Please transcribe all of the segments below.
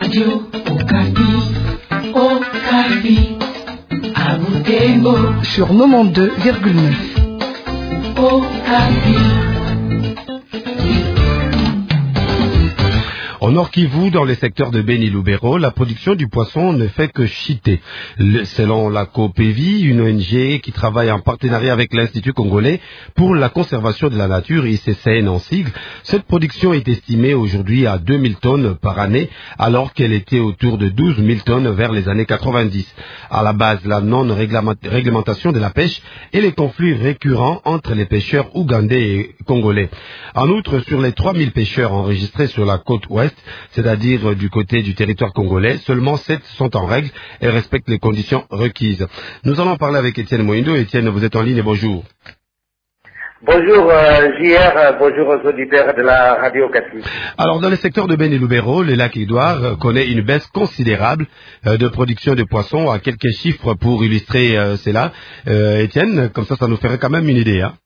Radio Okapi, Okapi, à Butembo. Sur 92,9. Okapi. Au Nord Kivu, dans les secteurs de Beni-Lubero, la production du poisson ne fait que chuter. Selon la COPEVI, une ONG qui travaille en partenariat avec l'Institut congolais pour la conservation de la nature, ICCN en sigle, cette production est estimée aujourd'hui à 2000 tonnes par année, alors qu'elle était autour de 12 000 tonnes vers les années 90. À la base, la non-réglementation de la pêche et les conflits récurrents entre les pêcheurs ougandais et congolais. En outre, sur les 3000 pêcheurs enregistrés sur la côte ouest, c'est-à-dire du côté du territoire congolais, seulement 7 sont en règle et respectent les conditions requises. Nous allons parler avec Étienne Moindo. Étienne, vous êtes en ligne et bonjour. Bonjour JR, bonjour aux auditeurs de la radio Okapi. Alors dans le secteur de Beni-Lubero, le lac Édouard connaît une baisse considérable de production de poissons. À quelques chiffres pour illustrer cela. Étienne, comme ça nous ferait quand même une idée, hein?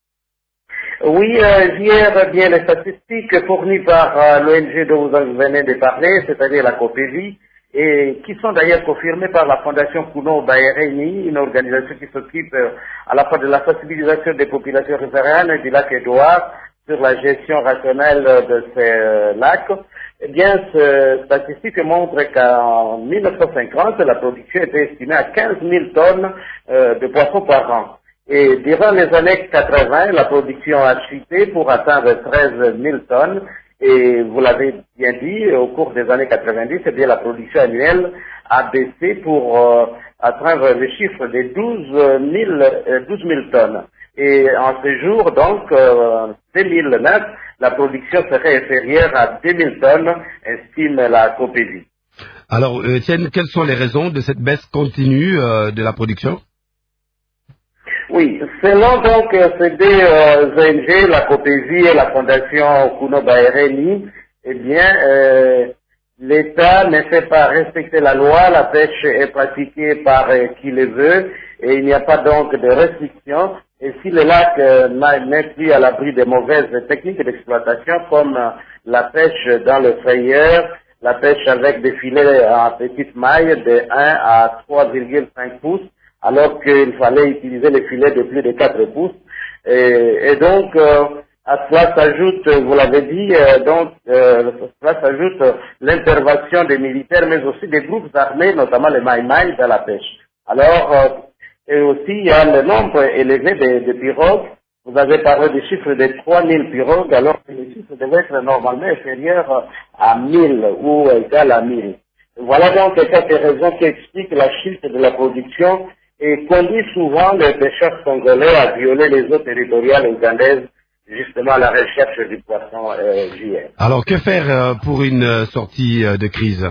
Oui, JR, bien les statistiques fournies par l'ONG dont vous venez de parler, c'est-à-dire la COPEVI, et qui sont d'ailleurs confirmées par la Fondation Kuno Bayereni, une organisation qui s'occupe à la fois de la sensibilisation des populations riveraines du lac Édouard sur la gestion rationnelle de ces lacs. Eh bien, cette statistique montre qu'en 1950, la production était estimée à 15 000 tonnes de poissons par an. Et durant les années 80, la production a chuté pour atteindre 13 000 tonnes. Et vous l'avez bien dit, au cours des années 90, eh bien, la production annuelle a baissé pour atteindre le chiffre de 12 000 tonnes. Et en ce jour, donc, 2009, la production serait inférieure à 2 000 tonnes, estime la COPEVI. Alors, Étienne, quelles sont les raisons de cette baisse continue de la production? Oui, selon donc ces deux ONG, la COPEVI et la Fondation Kuno Bayereni, eh bien, l'État ne fait pas respecter la loi, la pêche est pratiquée par qui le veut, et il n'y a pas donc de restrictions. Et si le lac n'est plus à l'abri de mauvaises techniques d'exploitation, comme la pêche dans le frayeur, la pêche avec des filets en petite maille de 1 à 3,5 pouces, alors qu'il fallait utiliser les filets de plus de 4 pouces. Et donc, à cela s'ajoute, vous l'avez dit, cela s'ajoute l'intervention des militaires, mais aussi des groupes armés, notamment les Maï-Maï, dans la pêche. Alors, et aussi, il y a le nombre élevé de pirogues. Vous avez parlé des chiffres de 3000 pirogues, alors que les chiffres devaient être normalement inférieurs à 1000 ou égal à 1000. Voilà donc quelques raisons qui expliquent la chute de la production et conduit souvent les pêcheurs congolais à violer les eaux territoriales ougandaises, justement à la recherche du poisson JR. Alors, que faire pour une sortie de crise?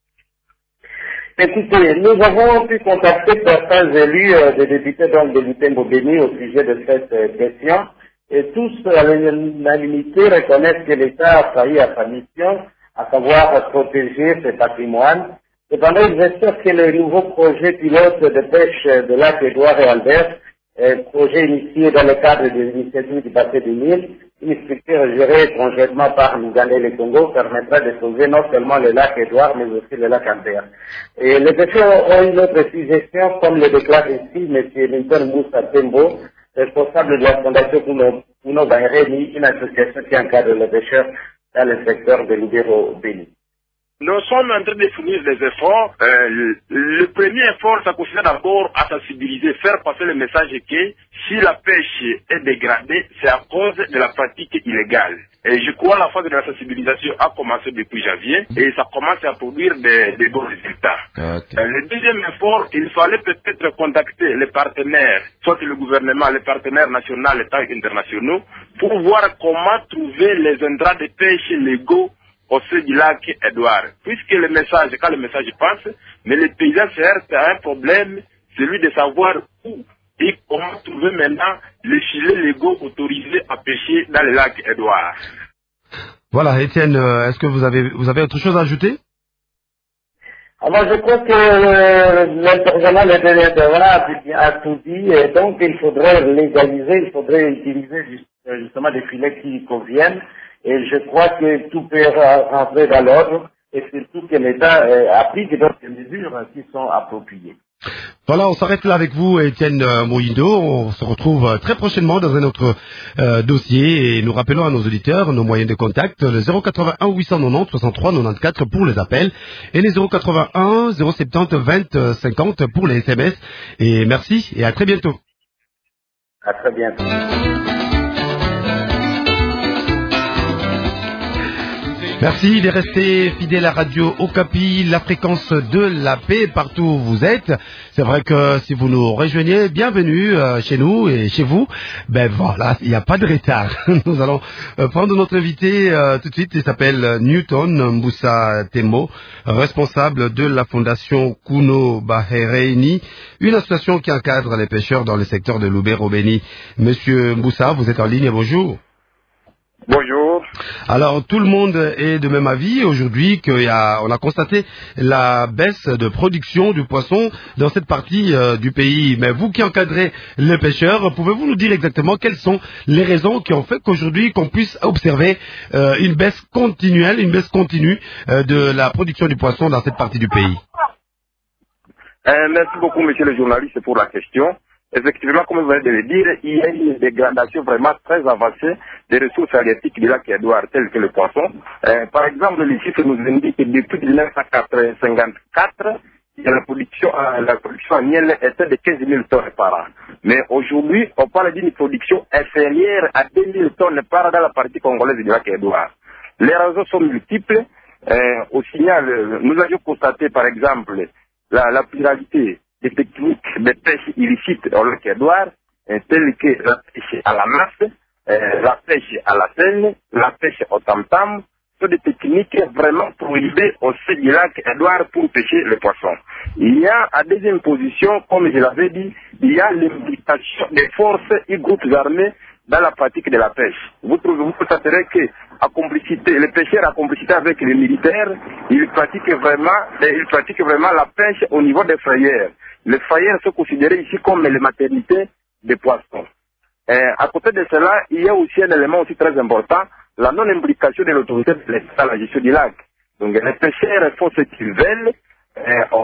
Écoutez, nous avons pu contacter certains élus des députés donc de Butembo-Beni au sujet de cette question, et tous à l'unanimité reconnaissent que l'État a failli à sa mission, à savoir protéger ses patrimoines. Cependant, j'espère que le nouveau projet pilote de pêche de lac Édouard et Albert, projet initié dans le cadre des initiatives du bassin du Nil, une structure gérée conjointement par l'Ouganda et le Congo, permettra de sauver non seulement le lac Édouard, mais aussi le lac Albert. Et les pêcheurs ont une autre suggestion, comme le déclare ici M. Linton Moussa Tembo, responsable de la Fondation Kuno Bayereni, une association qui encadre les pêcheurs dans le secteur de Lubero-Beni. Nous sommes en train de fournir des efforts. Le premier effort, ça consiste d'abord à sensibiliser, faire passer le message que si la pêche est dégradée, c'est à cause de la pratique illégale. Et je crois que la phase de la sensibilisation a commencé depuis janvier et ça commence à produire des bons résultats. Okay. Le deuxième effort, il fallait peut-être contacter les partenaires, soit le gouvernement, les partenaires nationaux, les États internationaux, pour voir comment trouver les endroits de pêche légaux au sein du lac Édouard. Puisque le message, quand le message passe, mais les paysans se heurtent à un problème, celui de savoir où et comment trouver maintenant les filets légaux autorisés à pêcher dans le lac Édouard. Voilà, Étienne, est-ce que vous avez autre chose à ajouter? Alors, je crois que l'intervenant a tout dit, et donc il faudrait légaliser, il faudrait utiliser justement des filets qui conviennent. Et je crois que tout peut rentrer dans l'ordre. et surtout que l'État applique d'autres mesures qui sont appropriées. Voilà, on s'arrête là avec vous, Étienne Mohindo. On se retrouve très prochainement dans un autre dossier et nous rappelons à nos auditeurs nos moyens de contact, le 081 890 63 94 pour les appels et les 081 070 20 50 pour les SMS. Et merci et à très bientôt. À très bientôt. Merci de rester fidèle à Radio Okapi, la fréquence de la paix partout où vous êtes. C'est vrai que si vous nous rejoignez, bienvenue chez nous et chez vous. Ben voilà, il n'y a pas de retard. Nous allons prendre notre invité tout de suite. Il s'appelle Newton Mboussa Temo, responsable de la fondation Kuno Bahereini, une association qui encadre les pêcheurs dans le secteur de Lubero-Beni. Monsieur Mboussa, vous êtes en ligne, bonjour. Bonjour. Alors tout le monde est de même avis aujourd'hui on a constaté la baisse de production du poisson dans cette partie du pays. Mais vous qui encadrez les pêcheurs, pouvez-vous nous dire exactement quelles sont les raisons qui ont fait qu'aujourd'hui qu'on puisse observer une baisse continue de la production du poisson dans cette partie du pays? Merci beaucoup, monsieur le journaliste, pour la question. Effectivement, comme vous venez de le dire, il y a une dégradation vraiment très avancée des ressources halieutiques du lac Édouard, telles que le poisson. Par exemple, les chiffres nous indiquent que depuis 1954, la production annuelle était de 15 000 tonnes par an. Mais aujourd'hui, on parle d'une production inférieure à 2 000 tonnes par an dans la partie congolaise du lac Édouard. Les raisons sont multiples. Au signal, nous avions constaté, par exemple, la pluralité des techniques de pêche illicites au lac Édouard, telles que la pêche à la masse, la pêche à la seigne, la pêche au tam-tam, sont des techniques vraiment prohibées au sein du lac Édouard pour pêcher le poisson. Il y a, à deuxième position, comme je l'avais dit, il y a l'implication des forces et groupes armés dans la pratique de la pêche. Vous constaterez que, les pêcheurs à complicité avec les militaires, ils pratiquent vraiment la pêche au niveau des frayères. Les frayères sont considérées ici comme les maternités des poissons. À côté de cela, il y a aussi un élément aussi très important, la non-implication de l'autorité de l'État dans la gestion du lac. Donc les pêcheurs font ce qu'ils veulent au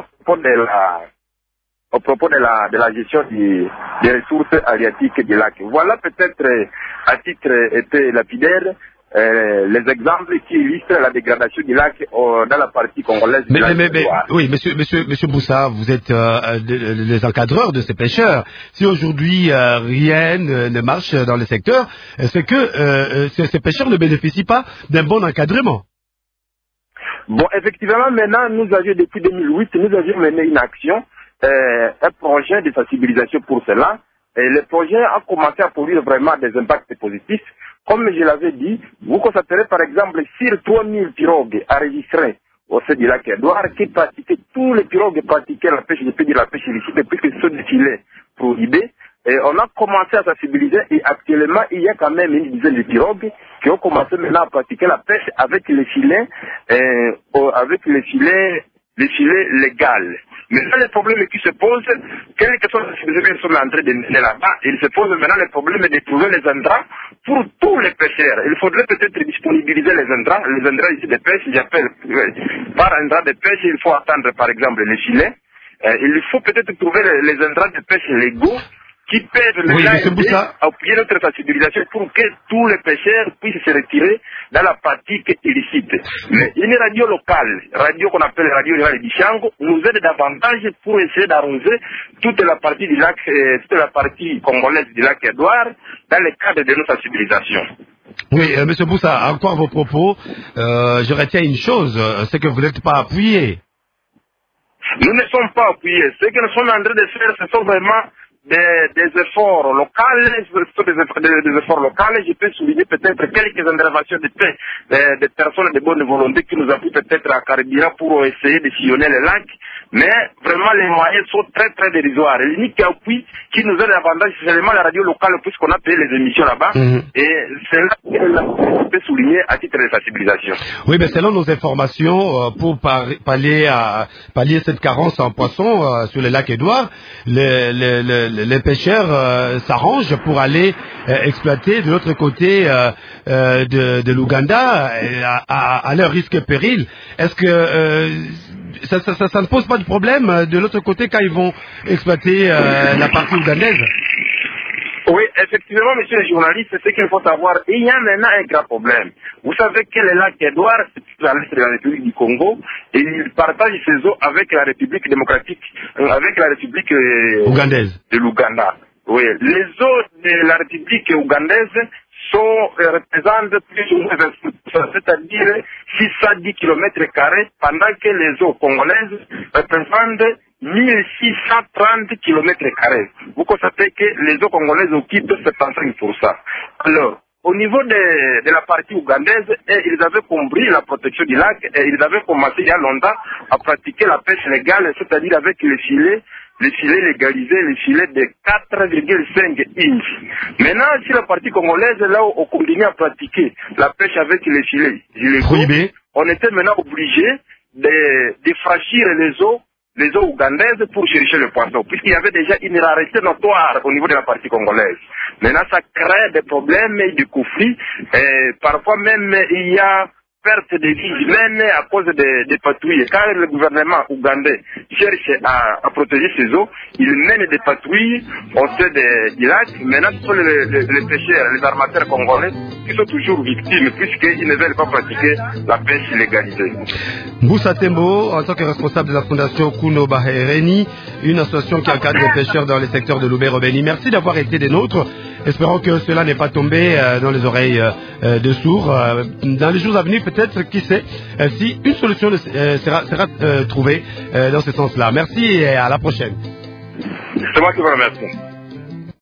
propos de la gestion des ressources halieutiques du lac. Voilà peut-être à titre lapidaire les exemples qui illustrent la dégradation du lac dans la partie congolaise du lac. Oui, monsieur Boussa, vous êtes les encadreurs de ces pêcheurs. Si aujourd'hui rien ne marche dans le secteur, c'est que ces pêcheurs ne bénéficient pas d'un bon encadrement. Bon, effectivement, maintenant, depuis 2008, nous avions mené une action, un projet de sensibilisation pour cela. Et le projet a commencé à produire vraiment des impacts positifs. Comme je l'avais dit, vous constaterez par exemple sur 3000 pirogues enregistrées au sein du lac Édouard qui pratiquaient, tous les pirogues pratiquaient la pêche, de la pêche illicite puisque ce sont des filets prohibés. Et on a commencé à sensibiliser et actuellement il y a quand même une dizaine de pirogues qui ont commencé maintenant à pratiquer la pêche avec les filets, légaux. Mais là, le problème qui se pose, quelle que soit la sensibilisation que nous sommes en train de mener là-bas, il se pose maintenant le problème de trouver les intrants pour tous les pêcheurs. Il faudrait peut-être disponibiliser les intrants ici de pêche, j'appelle par intrant de pêche, il faut attendre par exemple les filets. Il faut peut-être trouver les intrants de pêche légaux qui peuvent appuyer notre sensibilisation pour que tous les pêcheurs puissent se retirer dans la pratique illicite. Mais une radio locale, radio qu'on appelle radio rurale d'Ichango, nous aide davantage pour essayer d'arroser toute la partie du lac, toute la partie congolaise du lac Édouard dans le cadre de nos sensibilisations. Oui, monsieur Boussa, encore vos propos, je retiens une chose, c'est que vous n'êtes pas appuyé. Nous ne sommes pas appuyés. Ce que nous sommes en train de faire, ce sont vraiment des efforts locaux, des efforts locaux. Je peux souligner peut-être quelques interventions de personnes de bonne volonté qui nous appuient peut-être à Caribira pour essayer de sillonner le lac. Mais vraiment, les moyens sont très très dérisoires. L'unique appui qui nous aide davantage, c'est seulement la radio locale, puisqu'on a payé les émissions là-bas. Et c'est là que je peux souligner à titre de sensibilisation. Oui, mais selon nos informations, pour pallier cette carence en poissons sur le lac Édouard, les pêcheurs s'arrangent pour aller exploiter de l'autre côté de l'Ouganda à leur risque et péril. Est-ce que ça ne pose pas de problème de l'autre côté quand ils vont exploiter la partie ougandaise? Oui, effectivement, monsieur le journaliste, c'est ce qu'il faut savoir. Il y a maintenant un grand problème. Vous savez que le lac Edouard, c'est à l'est de la République du Congo, et il partage ses eaux avec la République démocratique, avec la République ougandaise de l'Ouganda. Oui, les eaux de la République ougandaise représentent plus ou moins 20%, c'est-à-dire 610 km², pendant que les eaux congolaises représentent 1630 km². Vous constatez que les eaux congolaises occupent 75%. Alors, au niveau de la partie ougandaise, ils avaient compris la protection du lac et ils avaient commencé il y a longtemps à pratiquer la pêche légale, c'est-à-dire avec les filets légalisés, les filets de 4,5 inches. Maintenant, si la partie congolaise, là où on continue à pratiquer la pêche avec les filets illégaux, on était maintenant obligé de franchir les eaux ougandaises pour chercher le poisson, puisqu'il y avait déjà une rareté notoire au niveau de la partie congolaise. Maintenant, ça crée des problèmes et des conflits, et parfois même il y a perte de vies humaines à cause des patrouilles. Quand le gouvernement ougandais cherche à protéger ses eaux, il mène des patrouilles au sein du lac. Maintenant, ce sont les pêcheurs, les armateurs congolais qui sont toujours victimes puisqu'ils ne veulent pas pratiquer la pêche légalisée. Moussa Tembo, en tant que responsable de la fondation Kuno Bahereni, une association qui encadre les pêcheurs dans les secteurs de Lubero-Beni. Merci d'avoir été des nôtres. Espérons que cela n'est pas tombé dans les oreilles de sourds. Dans les jours à venir, peut-être, qui sait, si une solution sera trouvée dans ce sens-là. Merci et à la prochaine. C'est moi qui vous remercie.